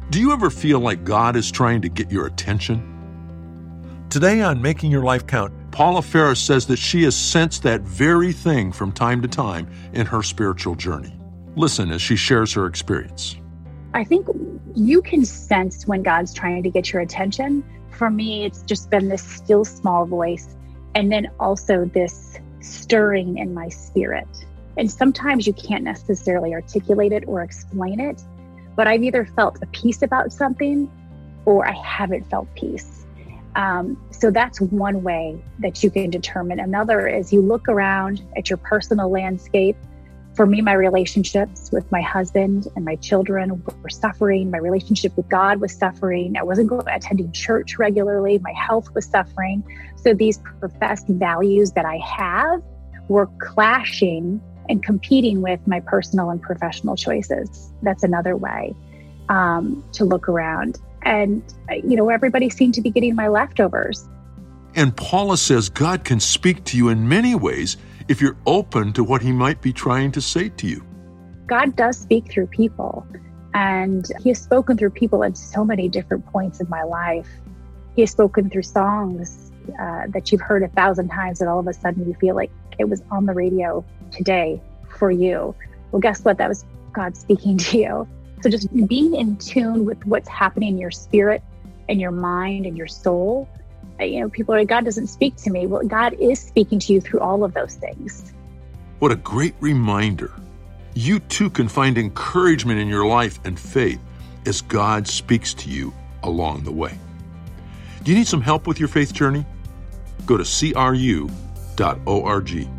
Do you ever feel like God is trying to get your attention? Today on Making Your Life Count, Paula Ferris says that she has sensed that very thing from time to time in her spiritual journey. Listen as she shares her experience. I think you can sense when God's trying to get your attention. For me, it's just been this still small voice, and then also this stirring in my spirit. And sometimes you can't necessarily articulate it or explain it, but I've either felt a peace about something or I haven't felt peace. So that's one way that you can determine. Another is you look around at your personal landscape. For me, my relationships with my husband and my children were suffering. My relationship with God was suffering. I wasn't attending church regularly. My health was suffering. So these professed values that I have were clashing and competing with my personal and professional choices. That's another way to look around. And, everybody seemed to be getting my leftovers. And Paula says God can speak to you in many ways if you're open to what he might be trying to say to you. God does speak through people, and he has spoken through people at so many different points in my life. He has spoken through songs that you've heard 1,000 times, and all of a sudden you feel like it was on the radio today for you. Well, guess what? That was God speaking to you. So just being in tune with what's happening in your spirit and your mind and your soul. People are like, God doesn't speak to me. Well, God is speaking to you through all of those things. What a great reminder. You too can find encouragement in your life and faith as God speaks to you along the way. Do you need some help with your faith journey? Go to cru.org.